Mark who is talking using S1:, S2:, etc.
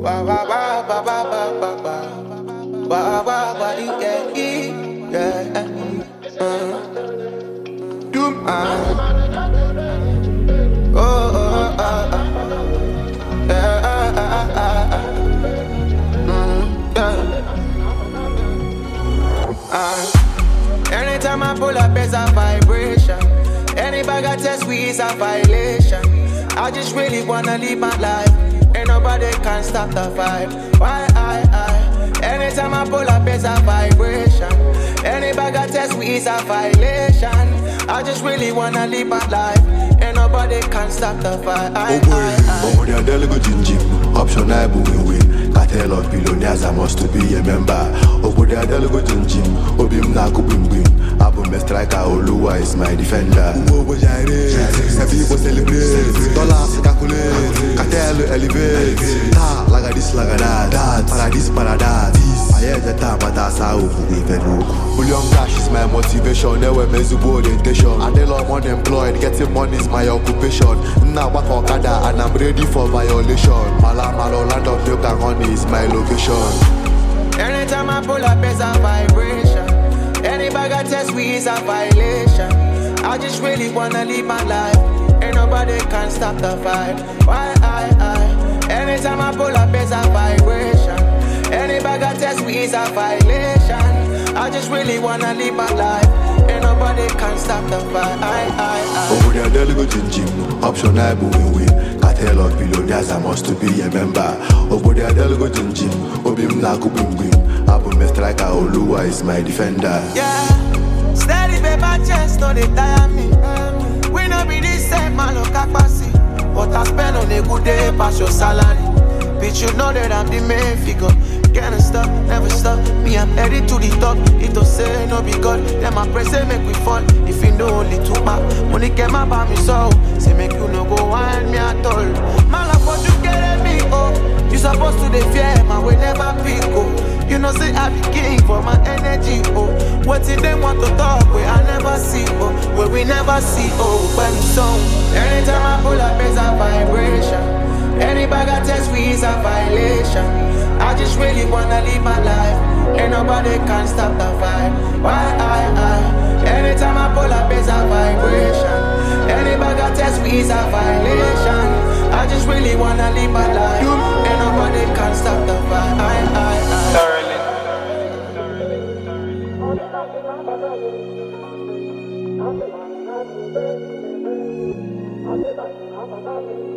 S1: Ba ba ba ba ba ba ba ba ba ba ba yeah yeah. Do my anytime I pull up, it's a vibration. Any bag I test we is a violation. I just really wanna live my life. Ain't nobody can stop the vibe. Why anytime I pull up, it's a vibration. Any bag I test we is a violation. I just really wanna live my life. Ain't nobody can stop the vibe.
S2: Oh boy, delegate Jinjim. Option I win. Cartel of billionaires, I must to be a member. Oh boy, delegate Jinjim. Obim Naku Bim Bim. Abum striker, Oluwa is my defender. Oh boy, people celebrate. Dollars calculate. Cartel elevate. Ta, like this, like that. Paradise, paradise. I hear the time, but that's how we even look. Bullion cash is my motivation. Never measureable orientation. I deal I'm unemployed. Getting money is my occupation. Now back on Okada and I'm ready for violation. Malo, land of milk and honey is my location.
S1: Anytime I pull up, it's a vibration. Any bag I test we is a violation. I just really wanna live my life. Ain't nobody can stop the vibe. Why anytime I pull up, it's a vibration. Any bag I test we is a violation. I just really wanna live my life. Ain't nobody can stop the vibe.
S2: Oh, they are delegate Jinjim. Option I win. Cartel of billionaires, I must to be a member. Oh, they are delegate Jinjim. Obim Naku Bim Bim. Abum striker, Oluwa is my defender.
S1: Yeah, steady paper chest, no they tire me. We no be this same man, look capacity. What I spend on a good day, pass your salary. Bitch, you know that I'm the main figure. Can't stop, never stop. Me, I'm headed to the top. It don't say no be God. Then my press say make we fall. If you know only too bad, money came up by me so. Say make you no go wind me at all. My love what you get at me, oh. You supposed to the fear, man, we never pick, oh. You know say I be king for my energy, oh. What if they want to talk, where I never see, oh. Where we never see, oh. When song. Anytime I pull up, it's a vibration. Any bag I test we is a violation. I just really wanna live my life. Ain't nobody can stop the vibe. Why anytime I pull up it's a vibration. Any bag I test we is a violation. I just really wanna live my life. Ain't nobody can stop the vibe. Thoroughly.